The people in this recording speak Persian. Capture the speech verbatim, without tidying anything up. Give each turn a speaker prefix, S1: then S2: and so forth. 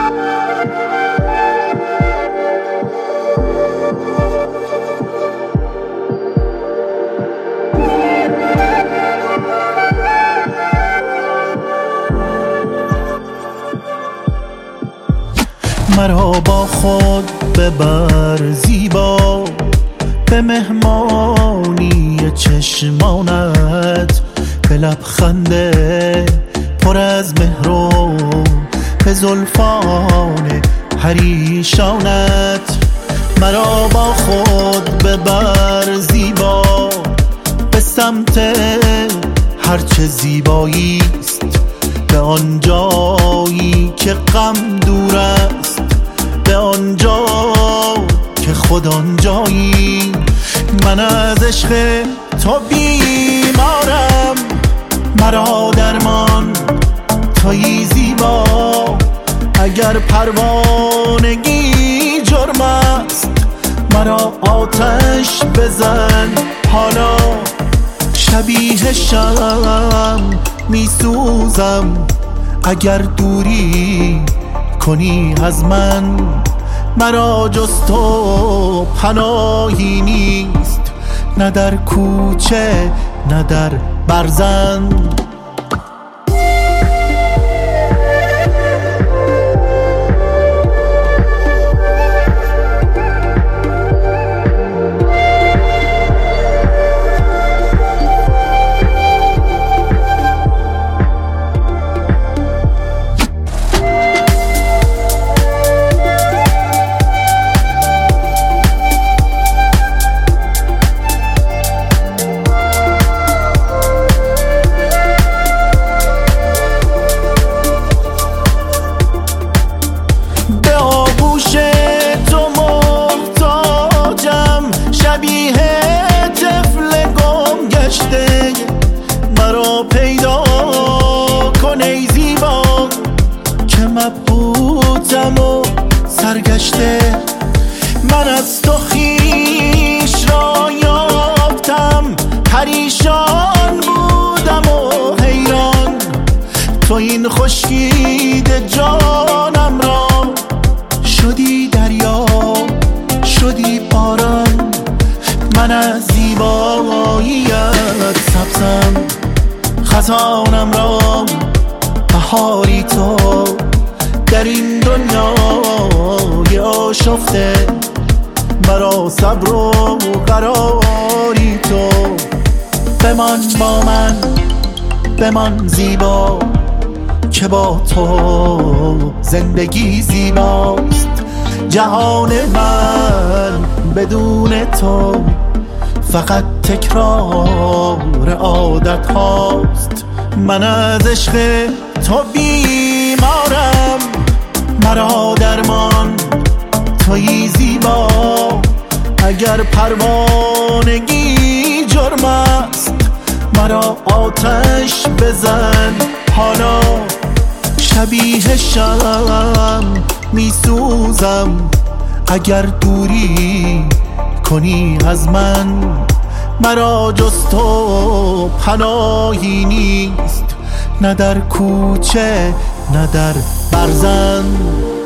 S1: مرا با خود ببر زیبا به مهمانی چشمانت، به لبخنده پر از مهر و به زلفان پریشانت. مرا با خود ببر زیبا به سمت هرچه زیبایی است، به آن جایی که غم دور است، به آنجا که خود آنجایی. من از عشق تو بیمارم، مرا درمان تویی زیبا. اگر پروانگی جرم است، مرا آتش بزن حالا. شبیه شم می سوزم اگر دوری کنی از من. مرا جز تو پناهی نیست، نه در کوچه نه در برزن. شبیه طفل گم گشته مرا پیدا کن ای زیبا، که مبهوتم و سرگشته. من از تو خویش را یافتم، پریشان بودم و حیران. تو این خشکیده جانم را شدی دریا، شدی باران. من از زیباییت سبزم، خزانم را بهاری تو. در این دنیای آشفته مرا صبر و قراری تو. بمان با من، بمان زیبا، که با تو زندگی زیباست. جهان من بدون تو فقط تکرار عادت هاست. من از عشق تو بیمارم، مرا درمان تویی زیبا. اگر پروانگی جرم است، مرا آتش بزن حالا. شبیه شم می سوزم اگر دوری کنی از من. مرا جز تو پناهی نیست، نه در کوچه نه در برزن.